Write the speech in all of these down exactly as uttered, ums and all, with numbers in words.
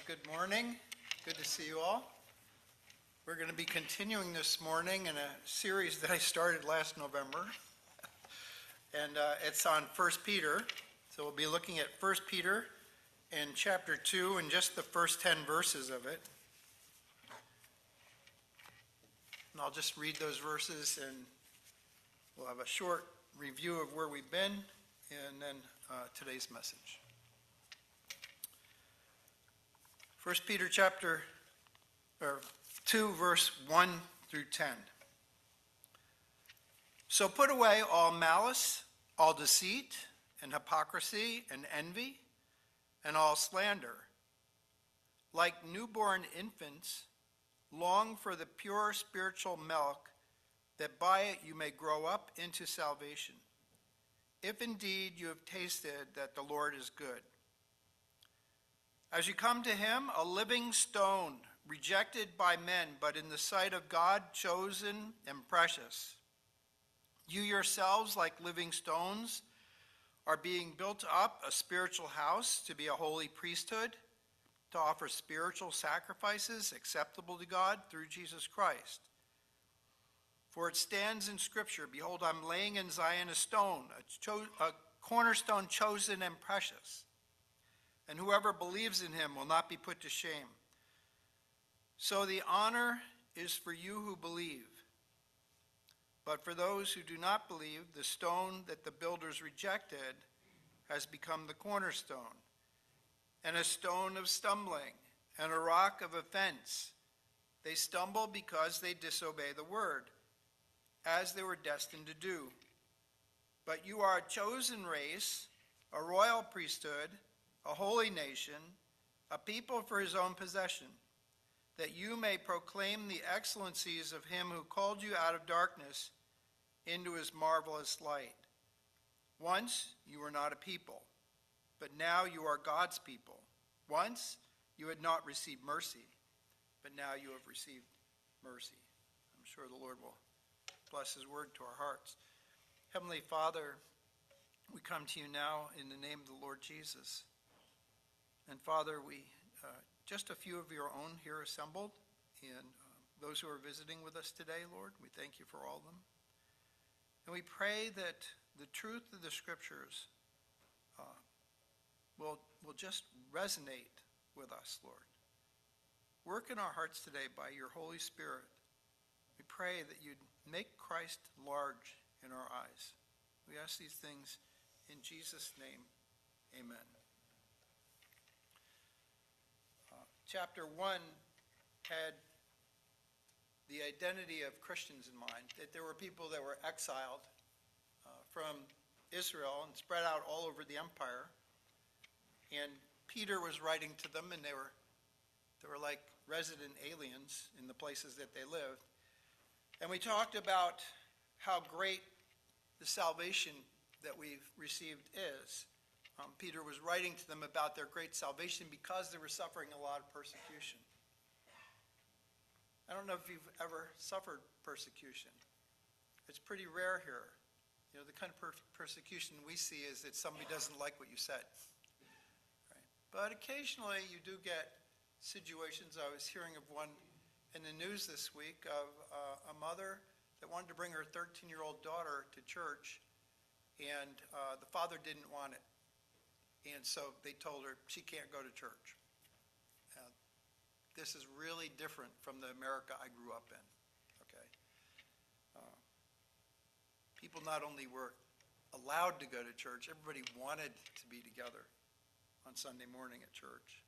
Good morning. Good to see you all. We're going to be continuing this morning in a series that I started last November. And uh, it's on First Peter. So we'll be looking at First Peter in chapter two and just the first ten verses of it. And I'll just read those verses and we'll have a short review of where we've been and then uh, today's message. First Peter chapter or two, verse one through ten. So put away all malice, all deceit, and hypocrisy, and envy, and all slander. Like newborn infants, long for the pure spiritual milk, that by it you may grow up into salvation, if indeed you have tasted that the Lord is good. As you come to him, a living stone, rejected by men, but in the sight of God, chosen and precious. You yourselves, like living stones, are being built up a spiritual house to be a holy priesthood, to offer spiritual sacrifices acceptable to God through Jesus Christ. For it stands in Scripture, behold, I'm laying in Zion a stone, a, cho- a cornerstone chosen and precious. And whoever believes in him will not be put to shame. So the honor is for you who believe. But for those who do not believe, the stone that the builders rejected has become the cornerstone, and a stone of stumbling, and a rock of offense. They stumble because they disobey the word, as they were destined to do. But you are a chosen race, a royal priesthood, a holy nation, a people for his own possession, that you may proclaim the excellencies of him who called you out of darkness into his marvelous light. Once you were not a people, but now you are God's people. Once you had not received mercy, but now you have received mercy. I'm sure the Lord will bless his word to our hearts. Heavenly Father, we come to you now in the name of the Lord Jesus. And Father, we uh, just a few of your own here assembled, and uh, those who are visiting with us today, Lord, we thank you for all of them. And we pray that the truth of the Scriptures uh, will, will just resonate with us, Lord. Work in our hearts today by your Holy Spirit. We pray that you'd make Christ large in our eyes. We ask these things in Jesus' name. Amen. Chapter one had the identity of Christians in mind, that there were people that were exiled uh, from Israel and spread out all over the empire. And Peter was writing to them, and they were they were like resident aliens in the places that they lived. And we talked about how great the salvation that we've received is. Um, Peter was writing to them about their great salvation because they were suffering a lot of persecution. I don't know if you've ever suffered persecution. It's pretty rare here. You know, the kind of per- persecution we see is that somebody doesn't like what you said. Right? But occasionally you do get situations. I was hearing of one in the news this week of uh, a mother that wanted to bring her thirteen-year-old daughter to church, and uh, the father didn't want it. And so they told her she can't go to church. Uh, this is really different from the America I grew up in. Okay, uh, people not only were allowed to go to church, everybody wanted to be together on Sunday morning at church.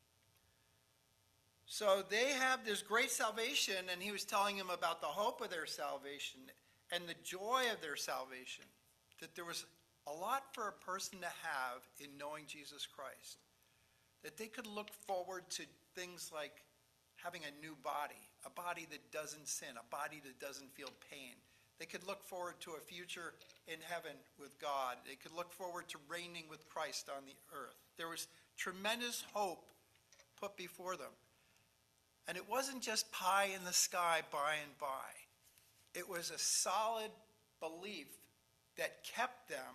So they have this great salvation, and he was telling them about the hope of their salvation and the joy of their salvation, that there was a lot for a person to have in knowing Jesus Christ. That they could look forward to things like having a new body, a body that doesn't sin, a body that doesn't feel pain. They could look forward to a future in heaven with God. They could look forward to reigning with Christ on the earth. There was tremendous hope put before them. And it wasn't just pie in the sky by and by. It was a solid belief that kept them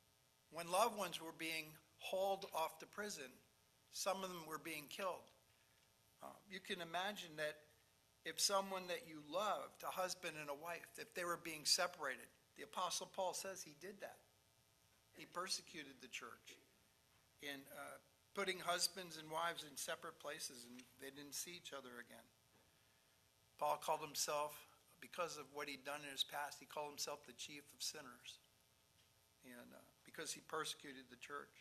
when loved ones were being hauled off to prison. Some of them were being killed. Um, you can imagine that if someone that you loved, a husband and a wife, if they were being separated, the Apostle Paul says he did that. He persecuted the church in uh, putting husbands and wives in separate places, and they didn't see each other again. Paul called himself, because of what he'd done in his past, he called himself the chief of sinners, and uh, because he persecuted the church.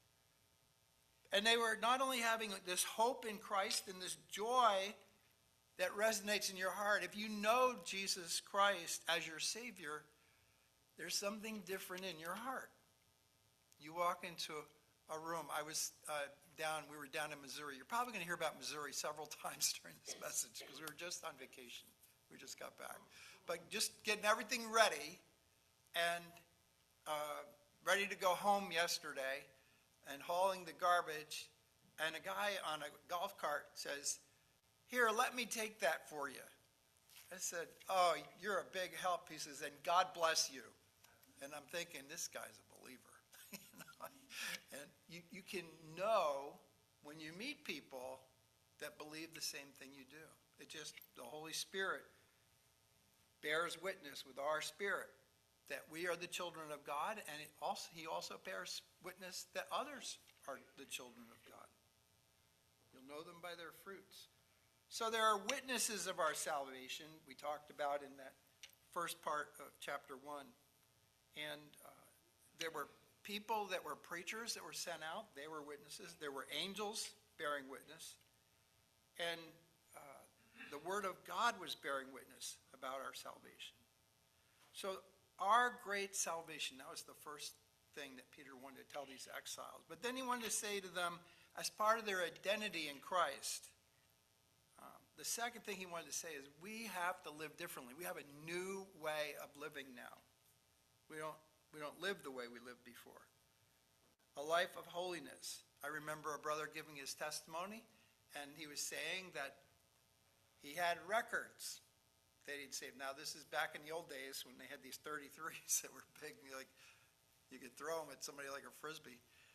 And they were not only having this hope in Christ and this joy that resonates in your heart. If you know Jesus Christ as your Savior, there's something different in your heart. You walk into a room. I was uh, down, we were down in Missouri. You're probably going to hear about Missouri several times during this message because we were just on vacation. We just got back. But just getting everything ready and uh, ready to go home yesterday and hauling the garbage, and a guy on a golf cart says, "Here, let me take that for you." I said, "Oh, you're a big help." He says, "And God bless you." And I'm thinking, this guy's a believer. you know? And you, you can know when you meet people that believe the same thing you do. It just, the Holy Spirit bears witness with our spirit that we are the children of God, and it also, he also bears witness that others are the children of God. You'll know them by their fruits. So there are witnesses of our salvation we talked about in that first part of chapter one. And uh, there were people that were preachers that were sent out. They were witnesses. There were angels bearing witness. And uh, the Word of God was bearing witness about our salvation. So our great salvation, that was the first thing that Peter wanted to tell these exiles. But then he wanted to say to them, as part of their identity in Christ, um, the second thing he wanted to say is we have to live differently. We have a new way of living now. We don't, we don't live the way we lived before. A life of holiness. I remember a brother giving his testimony, and he was saying that he had records that he'd saved. Now, this is back in the old days when they had these thirty-threes that were big. Like, you could throw them at somebody like a Frisbee.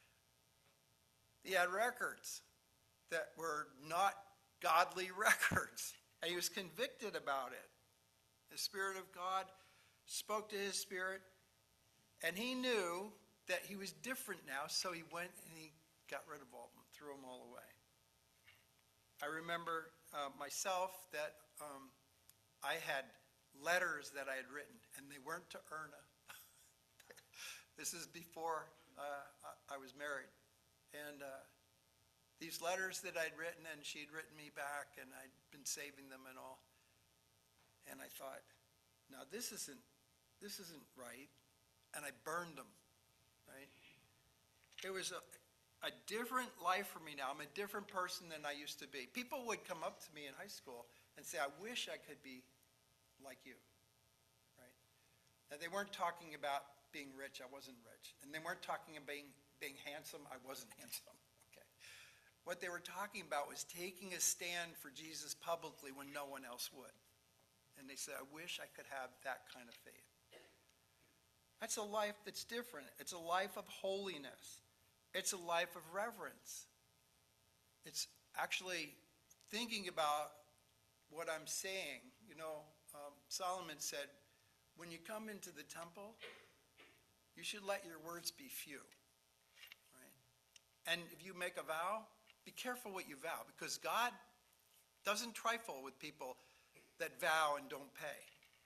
He had records that were not godly records. And he was convicted about it. The Spirit of God spoke to his spirit, and he knew that he was different now, so he went and he got rid of all of them, threw them all away. I remember uh, myself that um, I had letters that I had written, and they weren't to Erna. This is before uh, I was married. And uh, these letters that I'd written, and she'd written me back, and I'd been saving them and all. And I thought, now this isn't, this isn't right. And I burned them, right? It was a, a different life for me now. I'm a different person than I used to be. People would come up to me in high school and say, "I wish I could be like you," right? Now, they weren't talking about being rich. I wasn't rich. And they weren't talking about being, being handsome. I wasn't handsome, okay? What they were talking about was taking a stand for Jesus publicly when no one else would. And they said, "I wish I could have that kind of faith." That's a life that's different. It's a life of holiness. It's a life of reverence. It's actually thinking about what I'm saying. You know, um, Solomon said, when you come into the temple, you should let your words be few. Right? And if you make a vow, be careful what you vow, because God doesn't trifle with people that vow and don't pay.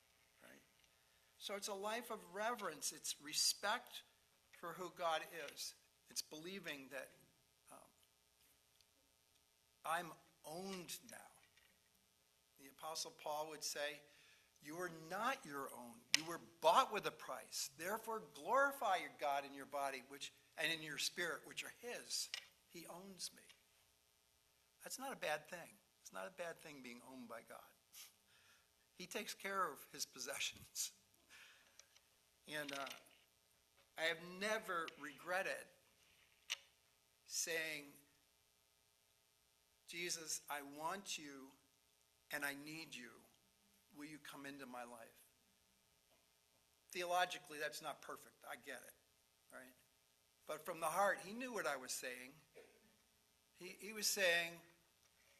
So it's a life of reverence. It's respect for who God is. It's believing that um, I'm owned now. The Apostle Paul would say, "You are not your own. You were bought with a price. Therefore glorify your God in your body which and in your spirit, which are his. He owns me." That's not a bad thing. It's not a bad thing being owned by God. He takes care of his possessions. And uh, I have never regretted saying, "Jesus, I want you and I need you. Will you come into my life?" Theologically, that's not perfect. I get it, right? But from the heart, he knew what I was saying. He, he was saying,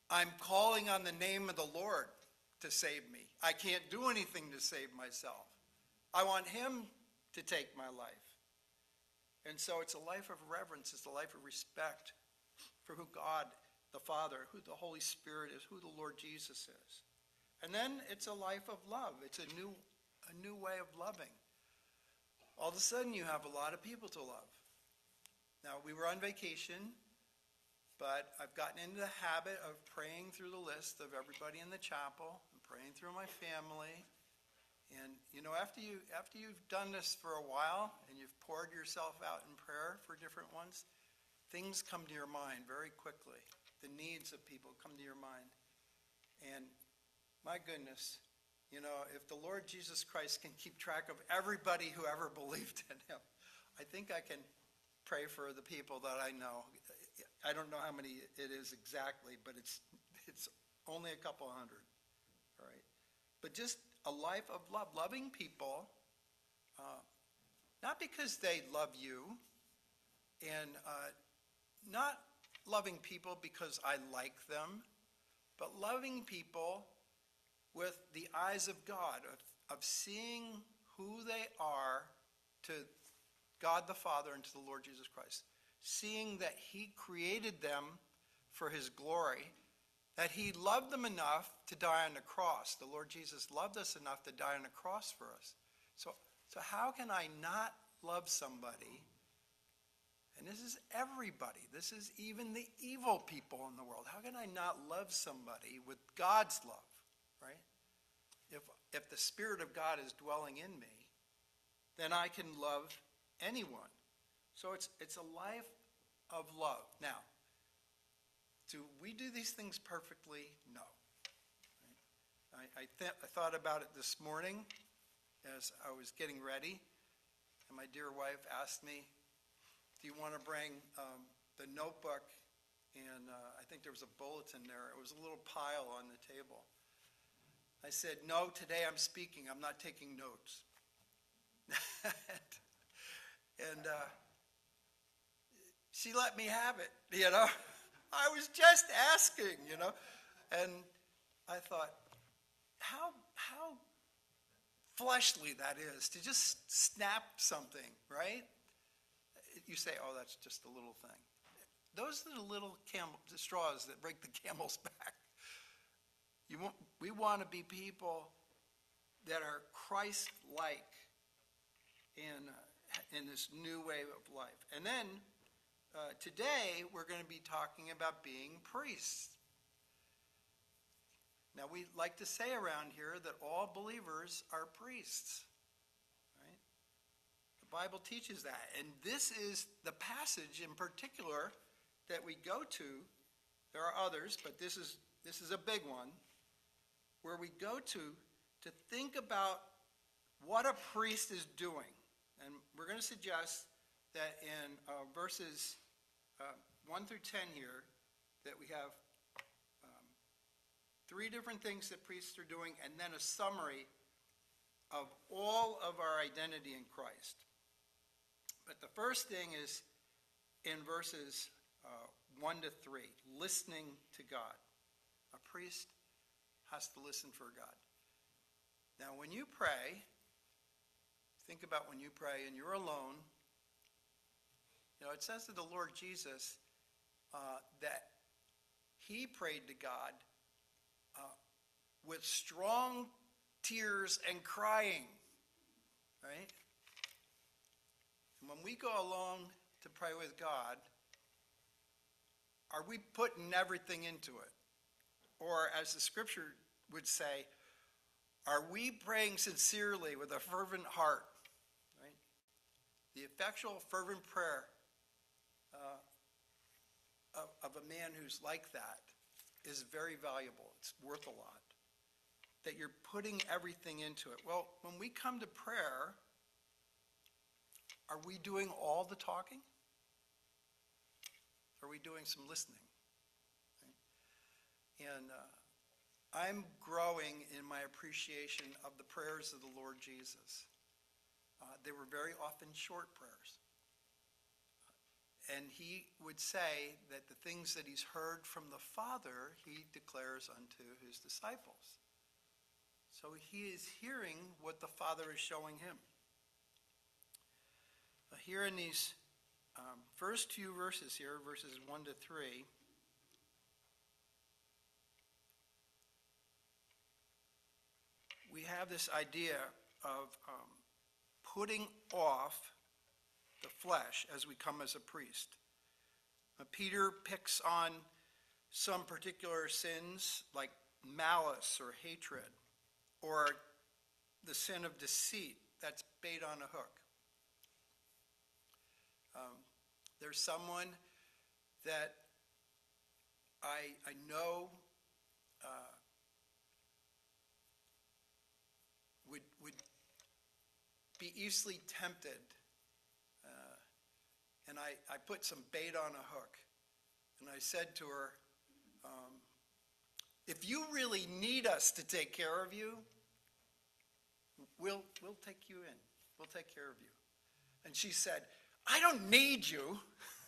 I'm calling on the name of the Lord to save me. I can't do anything to save myself. I want him to take my life. And so it's a life of reverence. It's a life of respect for who God, the Father, who the Holy Spirit is, who the Lord Jesus is. And then it's a life of love. It's a new, a new way of loving. All of a sudden you have a lot of people to love. Now, we were on vacation, but I've gotten into the habit of praying through the list of everybody in the chapel and praying through my family. And, you know, after, you, after you've done this for a while and you've poured yourself out in prayer for different ones, things come to your mind very quickly. The needs of people come to your mind. And my goodness, you know, if the Lord Jesus Christ can keep track of everybody who ever believed in him, I think I can pray for the people that I know. I don't know how many it is exactly, but it's it's only a couple hundred, all right? But just a life of love, loving people, uh, not because they love you, and uh, not loving people because I like them, but loving people with the eyes of God, of, of seeing who they are to God the Father and to the Lord Jesus Christ. Seeing that he created them for his glory, that he loved them enough to die on the cross. The Lord Jesus loved us enough to die on the cross for us. So, so how can I not love somebody? And this is everybody. This is even the evil people in the world. How can I not love somebody with God's love, right? If, if the Spirit of God is dwelling in me, then I can love anyone. So it's it's a life of love. Now, do we do these things perfectly? No. Right? I, I, th- I thought about it this morning as I was getting ready, and my dear wife asked me, do you want to bring um, the notebook? And uh, I think there was a bulletin there. It was a little pile on the table. I said, no, today I'm speaking. I'm not taking notes. and uh, she let me have it, you know. I was just asking, you know. And I thought, how how fleshly that is to just snap something, right? You say, oh, that's just a little thing. Those are the little camel, the straws that break the camel's back. You want, we want to be people that are Christ-like in, uh, in this new way of life. And then uh, today we're going to be talking about being priests. Now, we like to say around here that all believers are priests. Right? The Bible teaches that. And this is the passage in particular that we go to. There are others, but this is this is a big one, where we go to to think about what a priest is doing. And we're going to suggest that in uh, verses uh, one through ten here, that we have um, three different things that priests are doing, and then a summary of all of our identity in Christ. But the first thing is in verses uh, one to three, listening to God. A priest has to listen for God. Now, when you pray, think about when you pray and you're alone. You know, it says to the Lord Jesus uh, that he prayed to God uh, with strong tears and crying, right? And when we go alone to pray with God, are we putting everything into it? Or as the scripture would say, are we praying sincerely with a fervent heart? Right? The effectual, fervent prayer uh, of, of a man who's like that is very valuable. It's worth a lot. That you're putting everything into it. Well, when we come to prayer, are we doing all the talking? Are we doing some listening? Right? And uh, I'm growing in my appreciation of the prayers of the Lord Jesus. Uh, they were very often short prayers. and he would say that the things that he's heard from the Father, he declares unto his disciples. So he is hearing what the Father is showing him. Uh, here in these um, first few verses here, verses one to three, we have this idea of um, putting off the flesh as we come as a priest. Uh, Peter picks on some particular sins like malice or hatred, or the sin of deceit. That's bait on a hook. Um, there's someone that I, I know uh, would, would be easily tempted, uh, and I, I put some bait on a hook. And I said to her, um, if you really need us to take care of you, we'll, we'll take you in. We'll take care of you. And she said, I don't need you.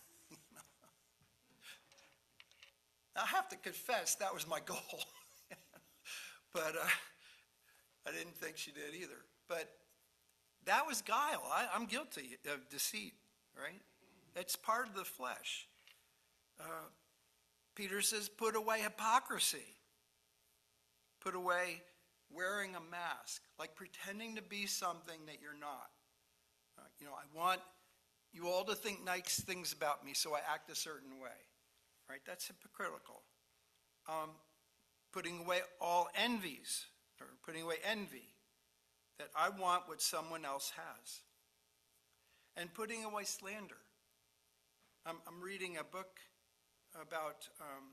I have to confess, that was my goal. But uh, I didn't think she did either. But that was guile. I, I'm guilty of deceit, right? It's part of the flesh. Uh, Peter says, put away hypocrisy. Put away wearing a mask, like pretending to be something that you're not. Uh, you know, I want you all to think nice things about me, so I act a certain way. Right? That's hypocritical. Um, putting away all envies, or putting away envy, that I want what someone else has. And putting away slander. I'm, I'm reading a book about um,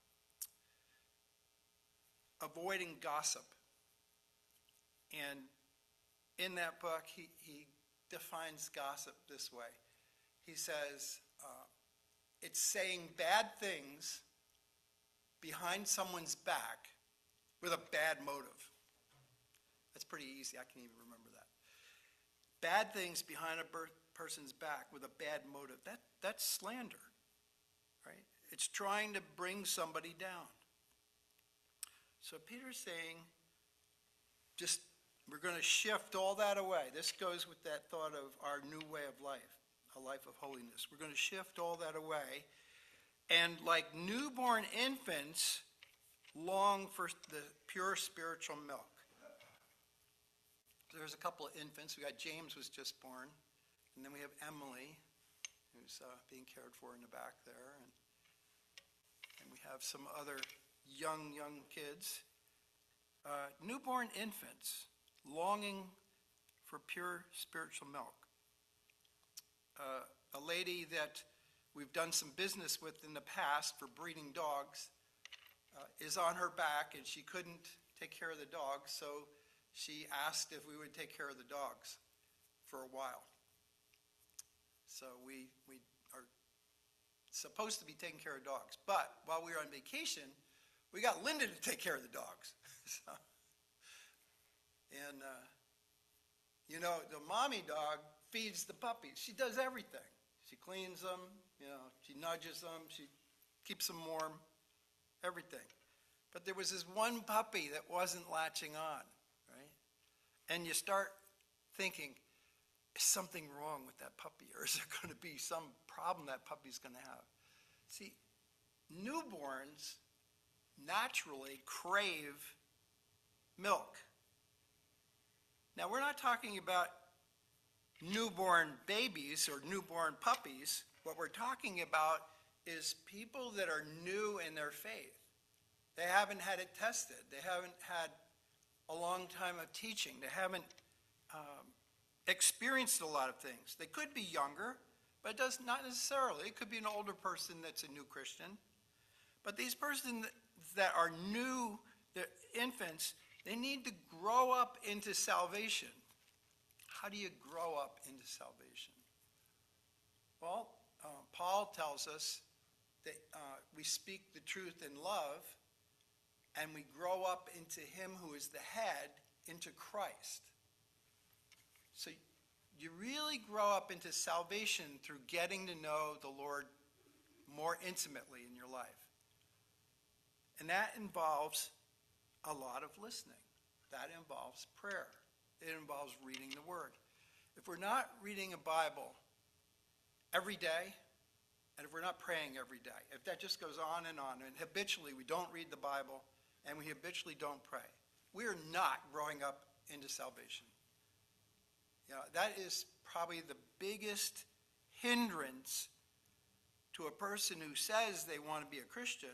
avoiding gossip. And in that book, he, he defines gossip this way. He says, uh, it's saying bad things behind someone's back with a bad motive. That's pretty easy. I can even remember that. Bad things behind a per- person's back with a bad motive. That, that's slander, right? It's trying to bring somebody down. So Peter's saying, just, we're going to shift all that away. This goes with that thought of our new way of life, a life of holiness. We're going to shift all that away. And like newborn infants, long for the pure spiritual milk. There's a couple of infants. We got James was just born. And then we have Emily, who's uh, being cared for in the back there. And, and we have some other young, young kids. Uh, newborn infants longing for pure spiritual milk. Uh, a lady that we've done some business with in the past for breeding dogs uh, is on her back, and she couldn't take care of the dogs, so she asked if we would take care of the dogs for a while. So we we are supposed to be taking care of dogs, but while we were on vacation, we got Linda to take care of the dogs. so, and, uh, you know, the mommy dog feeds the puppies. She does everything. She cleans them, you know, she nudges them, she keeps them warm, everything. But there was this one puppy that wasn't latching on, right? And you start thinking, is something wrong with that puppy? Or is there going to be some problem that puppy's going to have? See, newborns naturally crave milk. Now, we're not talking about newborn babies or newborn puppies. What we're talking about is people that are new in their faith. They haven't had it tested. They haven't had a long time of teaching. They haven't um, experienced a lot of things. They could be younger, but it does not necessarily. It could be an older person that's a new Christian. But these persons that are new, they're infants, they need to grow up into salvation. How do you grow up into salvation? Well, uh, Paul tells us that uh, we speak the truth in love, and we grow up into him who is the head, into Christ. So you really grow up into salvation through getting to know the Lord more intimately in your life. And that involves a lot of listening. That involves prayer. It involves reading the Word. If we're not reading a Bible every day, and if we're not praying every day, if that just goes on and on, and habitually we don't read the Bible, and we habitually don't pray, we are not growing up into salvation. You know, that is probably the biggest hindrance to a person who says they want to be a Christian.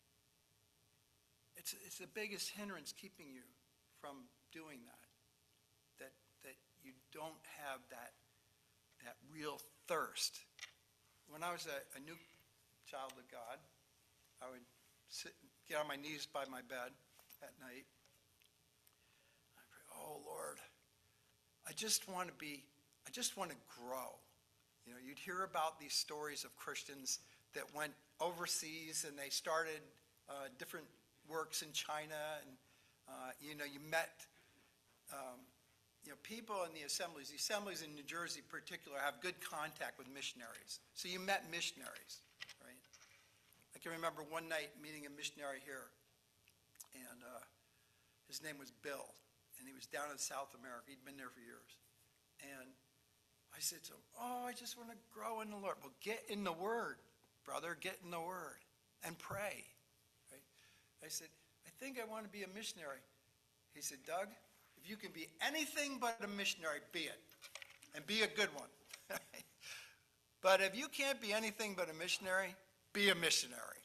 It's, it's the biggest hindrance keeping you from doing that. That that you don't have that, that real thirst. When I was a, a new child of God, I would sit, get on my knees by my bed at night. I'd pray, oh Lord, I just want to be, I just want to grow. You know, you'd hear about these stories of Christians that went overseas and they started uh, different works in China, and uh, you know, you met um, you know, people in the assemblies. The assemblies in New Jersey in particular have good contact with missionaries. So you met missionaries, right? I can remember one night meeting a missionary here, and uh, his name was Bill, and he was down in South America. He'd been there for years. And I said to him, oh, I just want to grow in the Lord. Well, get in the Word, brother. Get in the Word and pray. Right? I said, I think I want to be a missionary. He said, Doug, if you can be anything but a missionary, be it. And be a good one. But if you can't be anything but a missionary, be a missionary.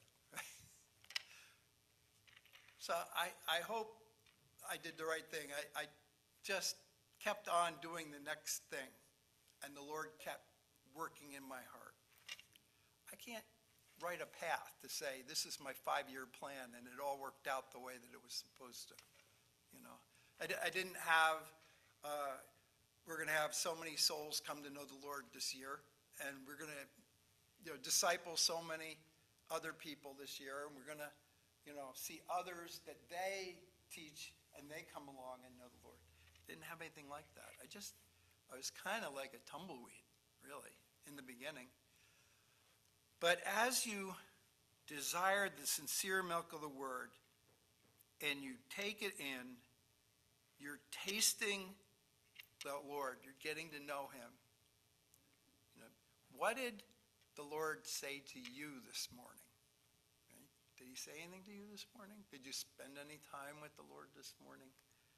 So I, I hope I did the right thing. I, I just kept on doing the next thing. And the Lord kept working in my heart. I can't write a path to say, this is my five-year plan, and it all worked out the way that it was supposed to. You know, I, d- I didn't have, uh, we're going to have so many souls come to know the Lord this year, and we're going to, you know, disciple so many other people this year, and we're going to, you know, see others that they teach, and they come along and know the Lord. Didn't have anything like that. I just, I was kind of like a tumbleweed, really, in the beginning. But as you desire the sincere milk of the Word, and you take it in, you're tasting the Lord. You're getting to know Him. You know, what did the Lord say to you this morning? Right? Did He say anything to you this morning? Did you spend any time with the Lord this morning?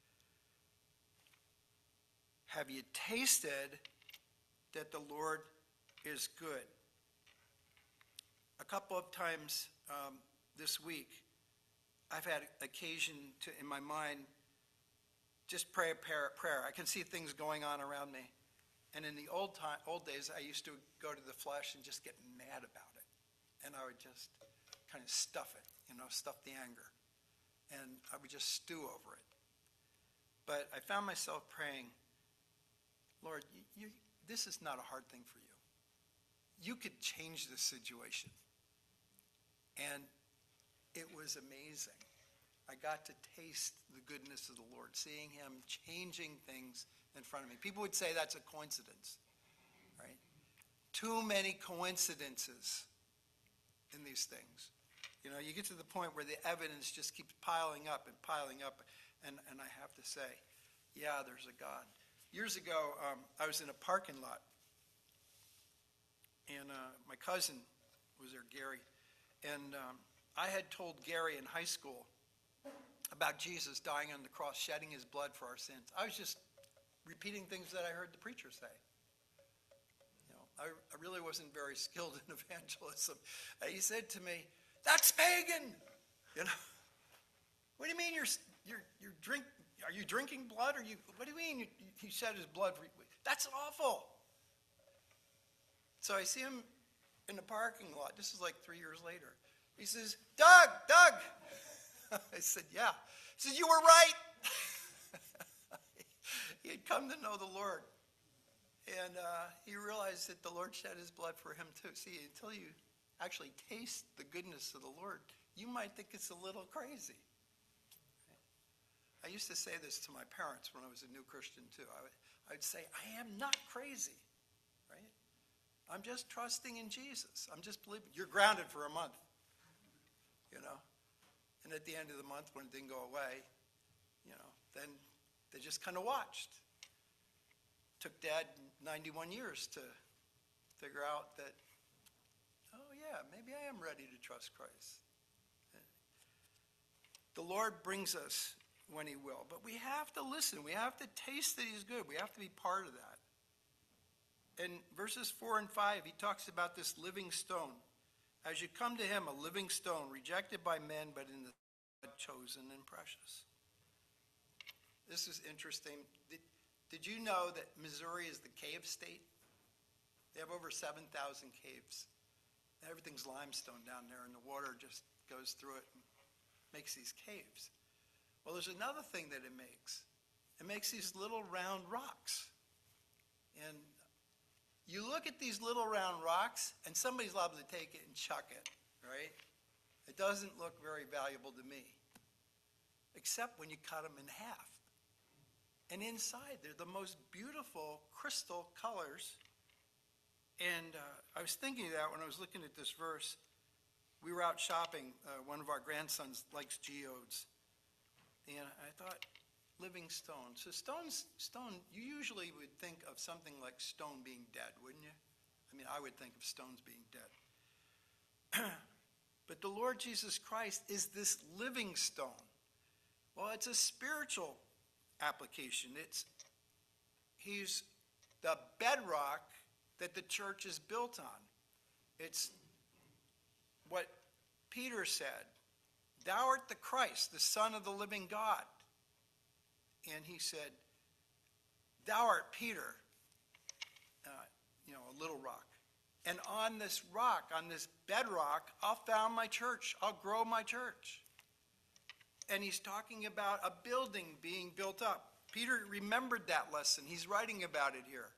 Have you tasted that the Lord is good? A couple of times um, this week, I've had occasion to, in my mind, just pray a prayer. I can see things going on around me. And in the old time, old days, I used to go to the flesh and just get mad about it. And I would just kind of stuff it, you know, stuff the anger. And I would just stew over it. But I found myself praying, Lord, you, you, this is not a hard thing for you. You could change this situation. And it was amazing. I got to taste the goodness of the Lord, seeing Him changing things in front of me. People would say that's a coincidence, right? Too many coincidences in these things. You know, you get to the point where the evidence just keeps piling up and piling up, and, and I have to say, yeah, there's a God. Years ago, um, I was in a parking lot, and uh, my cousin was there, Gary, and um, I had told Gary in high school about Jesus dying on the cross, shedding His blood for our sins. I was just repeating things that I heard the preacher say. You know, I, I really wasn't very skilled in evangelism. Uh, he said to me, "That's pagan." You know, what do you mean you're you're you're drink? Are you drinking blood? Or you? What do you mean you, He shed His blood for you? That's awful. So I see him in the parking lot. This is like three years later. He says, "Doug, Doug." I said, "Yeah." He said, "You were right." He had come to know the Lord. And uh, he realized that the Lord shed His blood for him too. See, until you actually taste the goodness of the Lord, you might think it's a little crazy. I used to say this to my parents when I was a new Christian too. I would, I I'd say, I am not crazy, right? I'm just trusting in Jesus. I'm just believing. You're grounded for a month, you know. And at the end of the month, when it didn't go away, you know, then they just kind of watched. Took Dad ninety-one years to figure out that, oh yeah, maybe I am ready to trust Christ. The Lord brings us when he will, but we have to listen. We have to taste that he's good. We have to be part of that. In verses four and five, he talks about this living stone. As you come to him, a living stone, rejected by men, but in the chosen and precious. This is interesting. Did, did you know that Missouri is the cave state? They have over seven thousand caves. Everything's limestone down there, and the water just goes through it and makes these caves. Well, there's another thing that it makes. It makes these little round rocks. And you look at these little round rocks, and somebody's liable to take it and chuck it, right? It doesn't look very valuable to me, except when you cut them in half. And inside, they're the most beautiful crystal colors. And uh, I was thinking of that when I was looking at this verse. We were out shopping. Uh, one of our grandsons likes geodes. And I thought, living stone. So stones, stone, you usually would think of something like stone being dead, wouldn't you? I mean, I would think of stones being dead. But the Lord Jesus Christ is this living stone. Well, it's a spiritual application. It's he's the bedrock that the church is built on. It's what Peter said, thou art the Christ, the Son of the living God. And he said, thou art Peter, uh, you know, a little rock. And on this rock, on this bedrock, I'll found my church. I'll grow my church. And he's talking about a building being built up. Peter remembered that lesson. He's writing about it here.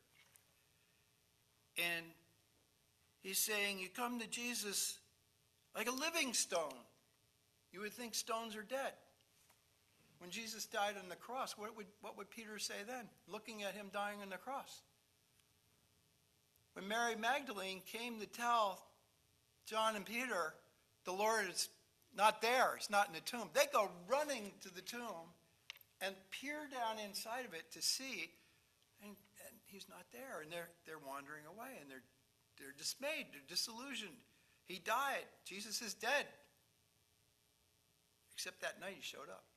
And he's saying, you come to Jesus like a living stone. You would think stones are dead. When Jesus died on the cross, what would, what would Peter say then, looking at him dying on the cross? When Mary Magdalene came to tell John and Peter, the Lord is not there, he's not in the tomb, they go running to the tomb and peer down inside of it to see, and, and he's not there. And they're, they're wandering away, and they're, they're dismayed, they're disillusioned. He died. Jesus is dead. Except that night he showed up.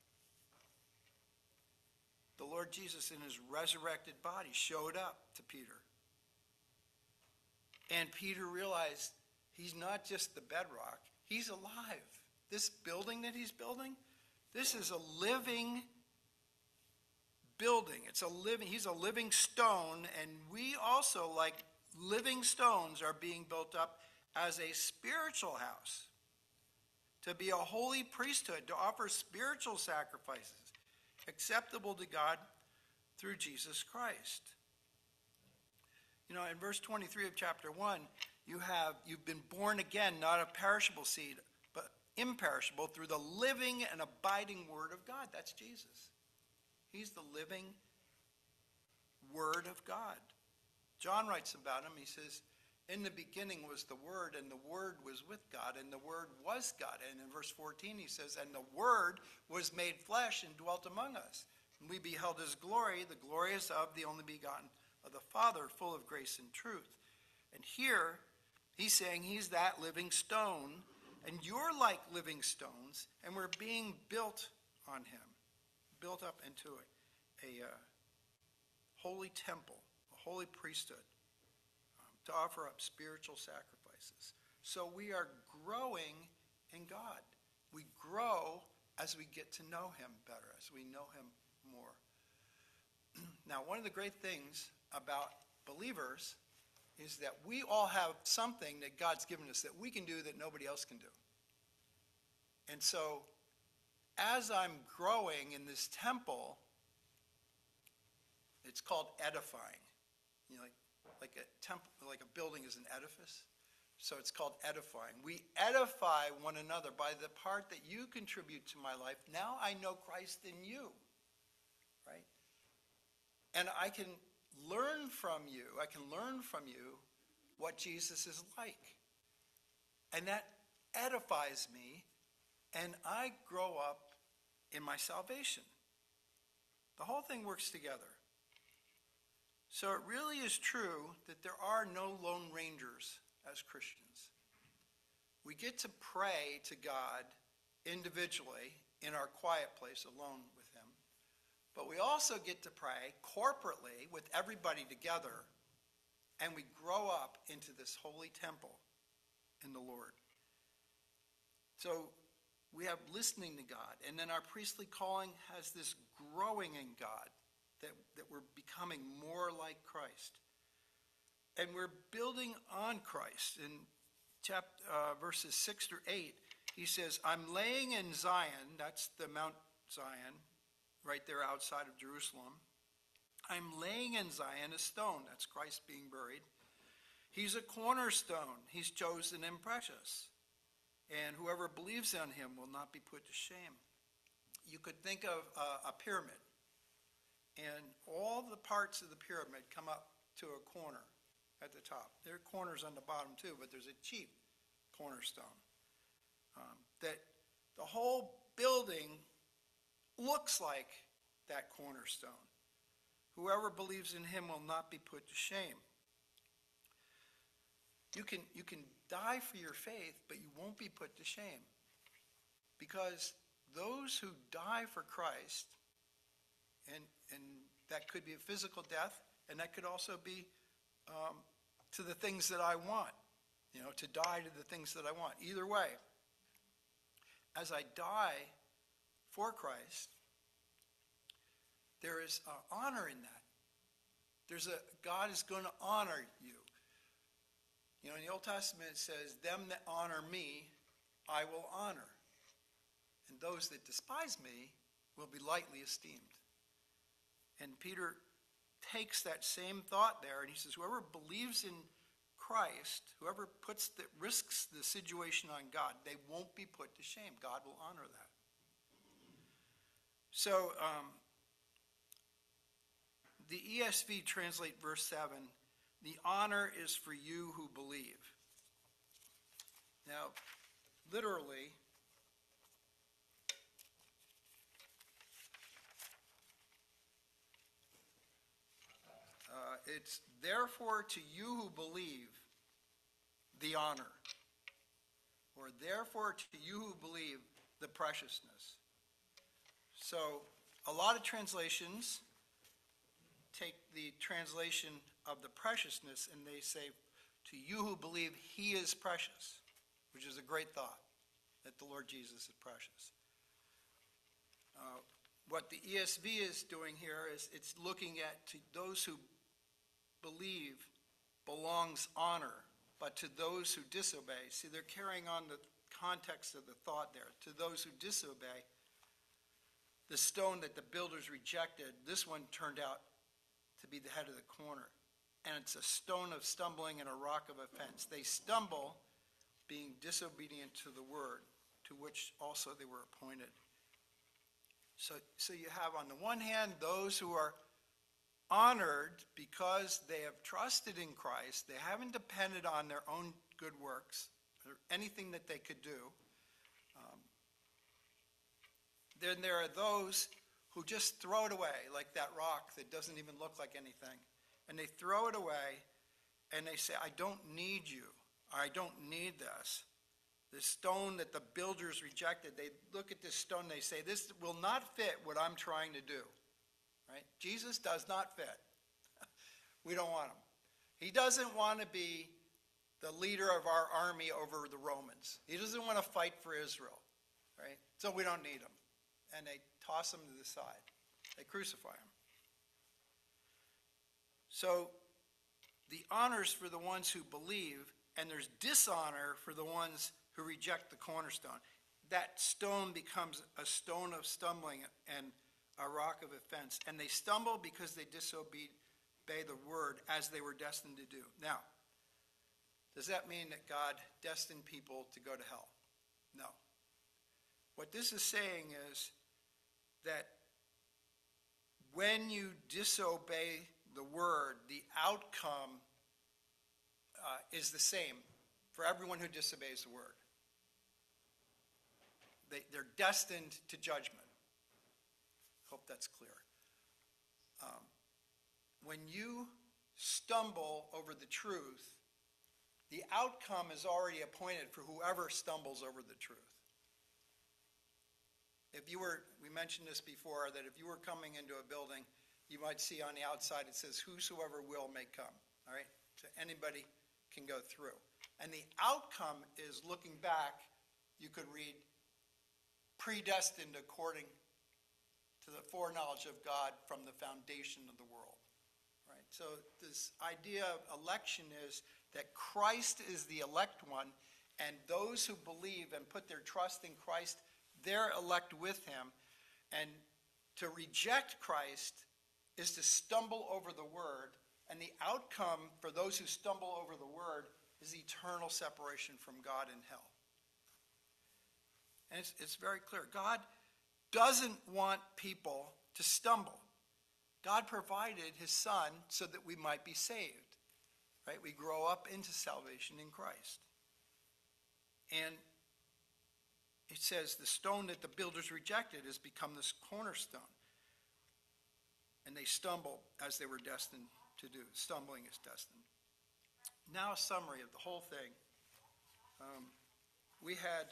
The Lord Jesus in his resurrected body showed up to Peter. And Peter realized he's not just the bedrock, he's alive. This building that he's building, this is a living building. It's a living, he's a living stone, and we also, like living stones, are being built up as a spiritual house, to be a holy priesthood, to offer spiritual sacrifices acceptable to God through Jesus Christ. You know, in verse twenty-three of chapter one, you have, you've been born again, not a perishable seed, but imperishable, through the living and abiding word of God. That's Jesus. He's the living word of God. John writes about him. He says, in the beginning was the Word, and the Word was with God, and the Word was God. And in verse fourteen he says, and the Word was made flesh and dwelt among us. And we beheld his glory, the glory is of the only begotten of the Father, full of grace and truth. And here he's saying he's that living stone, and you're like living stones, and we're being built on him, built up into a, a uh, holy temple, a holy priesthood, to offer up spiritual sacrifices. So we are growing in God. We grow as we get to know him better, as we know him more. Now, one of the great things about believers is that we all have something that God's given us that we can do that nobody else can do. And so, as I'm growing in this temple, it's called edifying. You know, like Like a temple, like a building is an edifice. So it's called edifying. We edify one another by the part that you contribute to my life. Now I know Christ in you, right? And I can learn from you, I can learn from you what Jesus is like. And that edifies me, and I grow up in my salvation. The whole thing works together. So it really is true that there are no lone rangers as Christians. We get to pray to God individually in our quiet place alone with him. But we also get to pray corporately with everybody together, and we grow up into this holy temple in the Lord. So we have listening to God, and then our priestly calling has this growing in God, that, that we're becoming more like Christ. And we're building on Christ. In chapter, uh, verses six through eight, he says, I'm laying in Zion, that's the Mount Zion, right there outside of Jerusalem. I'm laying in Zion a stone, that's Christ being buried. He's a cornerstone, he's chosen and precious. And whoever believes on him will not be put to shame. You could think of a, a pyramid, and all the parts of the pyramid come up to a corner at the top. There are corners on the bottom too, but there's a chief cornerstone. Um, that the whole building looks like that cornerstone. Whoever believes in him will not be put to shame. You can, you can die for your faith, but you won't be put to shame. Because those who die for Christ, and, and that could be a physical death, and that could also be um, to the things that I want. You know, to die to the things that I want. Either way, as I die for Christ, there is uh, honor in that. There's a God is going to honor you. You know, in the Old Testament it says, them that honor me, I will honor. And those that despise me will be lightly esteemed. And Peter takes that same thought there, and he says, whoever believes in Christ, whoever puts the, risks the situation on God, they won't be put to shame. God will honor that. So, um, the E S V translate verse seven, the honor is for you who believe. Now, literally, uh, it's therefore to you who believe the honor, or therefore to you who believe the preciousness. So, a lot of translations take the translation of the preciousness and they say, to you who believe he is precious, which is a great thought, that the Lord Jesus is precious. Uh, what the E S V is doing here is it's looking at to those who believe belongs honor, but to those who disobey. See, they're carrying on the context of the thought there. To those who disobey, the stone that the builders rejected, this one turned out to be the head of the corner. And it's a stone of stumbling and a rock of offense. They stumble being disobedient to the word, to which also they were appointed. So, so you have on the one hand those who are honored because they have trusted in Christ. They haven't depended on their own good works or anything that they could do. Um, then there are those who just throw it away, like that rock that doesn't even look like anything. And they throw it away, and they say, I don't need you. I don't need this. The stone that the builders rejected, they look at this stone, they say, this will not fit what I'm trying to do. Right? Jesus does not fit. We don't want him. He doesn't want to be the leader of our army over the Romans. He doesn't want to fight for Israel. Right? So we don't need him. And they toss him to the side. They crucify him. So the honors for the ones who believe, and there's dishonor for the ones who reject the cornerstone. That stone becomes a stone of stumbling and a rock of offense. And they stumble because they disobey the word as they were destined to do. Now, does that mean that God destined people to go to hell? No. What this is saying is that when you disobey the word, the outcome uh, is the same for everyone who disobeys the word. They, they're destined to judgment. Hope that's clear. Um, when you stumble over the truth, the outcome is already appointed for whoever stumbles over the truth. If you were, we mentioned this before, that if you were coming into a building, you might see on the outside it says, whosoever will may come. All right? So anybody can go through. And the outcome is looking back, you could read, predestined according to the foreknowledge of God from the foundation of the world. Right? So this idea of election is that Christ is the elect one, and those who believe and put their trust in Christ, they're elect with him. And to reject Christ is to stumble over the word, and the outcome for those who stumble over the word is eternal separation from God in hell. And it's, it's very clear. God doesn't want people to stumble. God provided his son so that we might be saved. Right? We grow up into salvation in Christ. And it says the stone that the builders rejected has become this cornerstone. And they stumble as they were destined to do. Stumbling is destined. Now a summary of the whole thing. Um, we had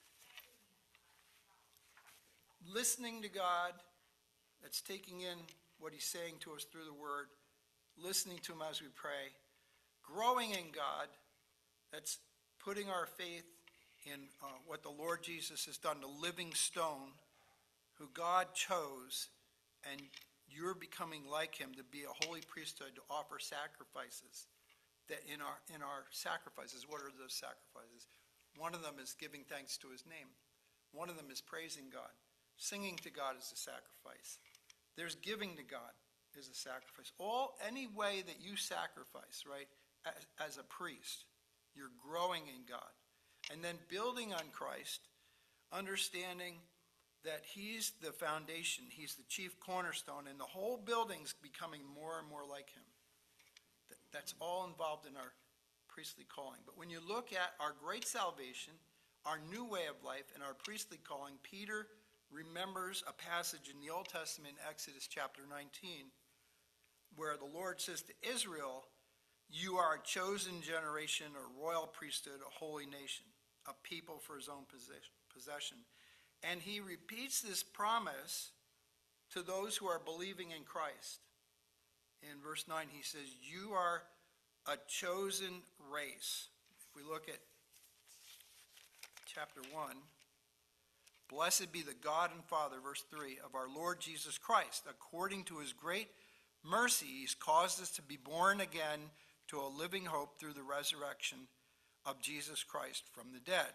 listening to God, that's taking in what he's saying to us through the word, listening to him as we pray, growing in God, that's putting our faith in uh, what the Lord Jesus has done, the living stone, who God chose, and you're becoming like him to be a holy priesthood, to offer sacrifices. That in our in our sacrifices, what are those sacrifices? One of them is giving thanks to his name. One of them is praising God. Singing to God is a sacrifice. There's giving to God is a sacrifice. All any way that you sacrifice, right, as, as a priest, you're growing in God. And then building on Christ, understanding that he's the foundation, he's the chief cornerstone, and the whole building's becoming more and more like him. That's all involved in our priestly calling. But when you look at our great salvation, our new way of life, and our priestly calling, Peter remembers a passage in the Old Testament, Exodus chapter nineteen, where the Lord says to Israel, you are a chosen generation, a royal priesthood, a holy nation, a people for his own possession. And he repeats this promise to those who are believing in Christ. In verse nine, he says, you are a chosen race. If we look at chapter one, blessed be the God and Father, verse three, of our Lord Jesus Christ. According to his great mercy, he's caused us to be born again to a living hope through the resurrection of Jesus Christ from the dead.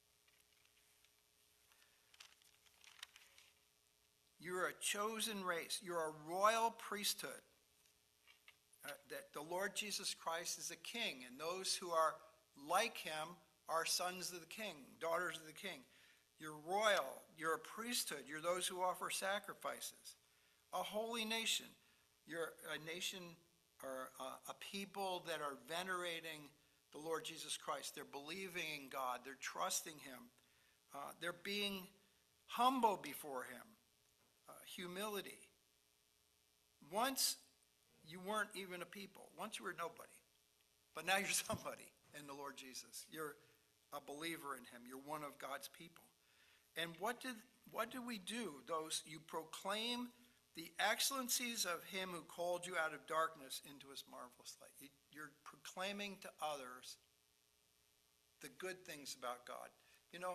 You're a chosen race. You're a royal priesthood. Uh, that the Lord Jesus Christ is a king, and those who are like him are sons of the king, daughters of the king. You're royal. You're a priesthood. You're those who offer sacrifices. A holy nation. You're a nation or a, a people that are venerating the Lord Jesus Christ. They're believing in God. They're trusting him. Uh, they're being humble before him. Uh, humility. Once you weren't even a people. Once you were nobody. But now you're somebody in the Lord Jesus. You're a believer in him. You're one of God's people. And what did what do we do? Those you proclaim the excellencies of him who called you out of darkness into his marvelous light. You're proclaiming to others the good things about God. You know,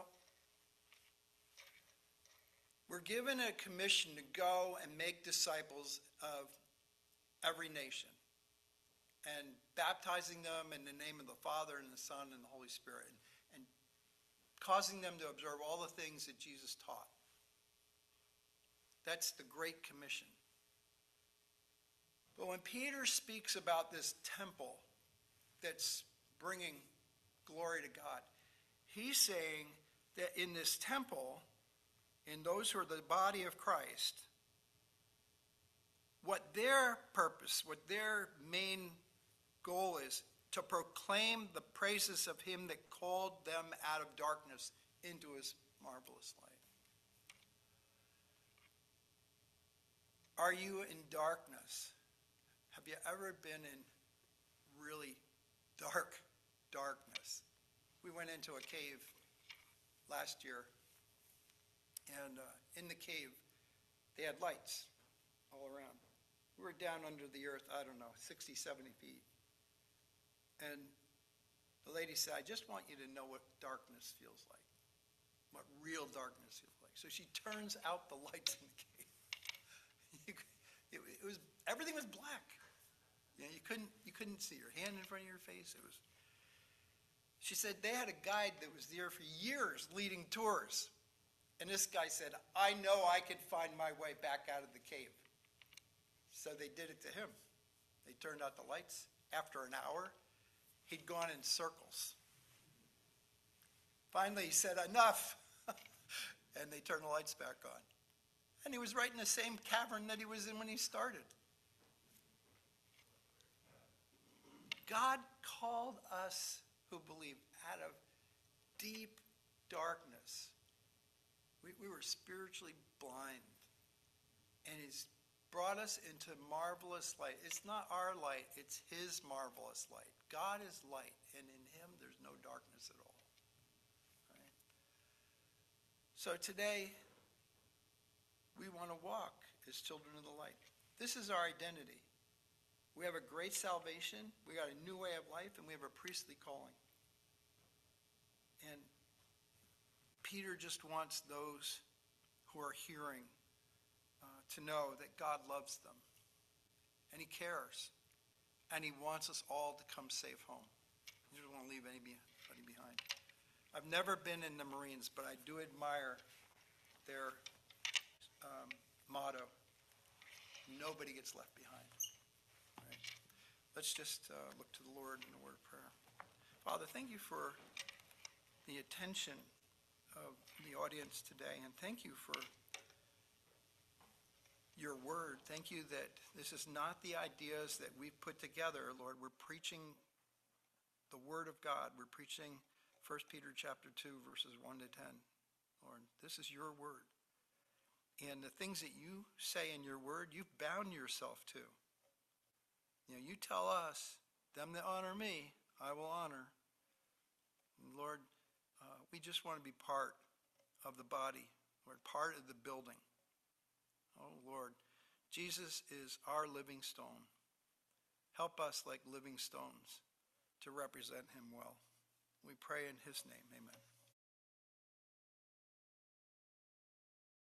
we're given a commission to go and make disciples of every nation, and baptizing them in the name of the Father and the Son and the Holy Spirit, and, and causing them to observe all the things that Jesus taught. That's the Great Commission. But when Peter speaks about this temple that's bringing glory to God, he's saying that in this temple, in those who are the body of Christ, what their purpose, what their main goal is, to proclaim the praises of him that called them out of darkness into his marvelous light. Are you in darkness? Have you ever been in really dark darkness? We went into a cave last year, and uh, in the cave, they had lights all around. We were down under the earth, I don't know, sixty, seventy feet. And the lady said, I just want you to know what darkness feels like, what real darkness feels like. So she turns out the lights in the cave. it, it was, everything was black. You know, you couldn't, you couldn't see your hand in front of your face. It was. She said they had a guide that was there for years leading tours. And this guy said, I know I could find my way back out of the cave. So they did it to him. They turned out the lights. After an hour, he'd gone in circles. Finally, he said, enough. And they turned the lights back on. And he was right in the same cavern that he was in when he started. God called us who believe out of deep darkness. We, we were spiritually blind. And he's brought us into marvelous light. It's not our light, it's his marvelous light. God is light, and in him there's no darkness at all. Right? So today, we want to walk as children of the light. This is our identity. We have a great salvation, we got a new way of life, and we have a priestly calling. And Peter just wants those who are hearing uh, to know that God loves them. And he cares. And he wants us all to come safe home. He doesn't want to leave anybody behind. I've never been in the Marines, but I do admire their um, motto. Nobody gets left behind. Right? Let's just uh, look to the Lord in a word of prayer. Father, thank you for the attention of the audience today, and thank you for your word. Thank you that this is not the ideas that we've put together, Lord. We're preaching the word of God. We're preaching First Peter chapter two, verses one to ten. Lord, this is your word. And the things that you say in your word, you've bound yourself to. You know, you tell us, them that honor me, I will honor. And Lord, uh, we just want to be part of the body. We're part of the building. Oh, Lord, Jesus is our living stone. Help us like living stones to represent him well. We pray in his name. Amen.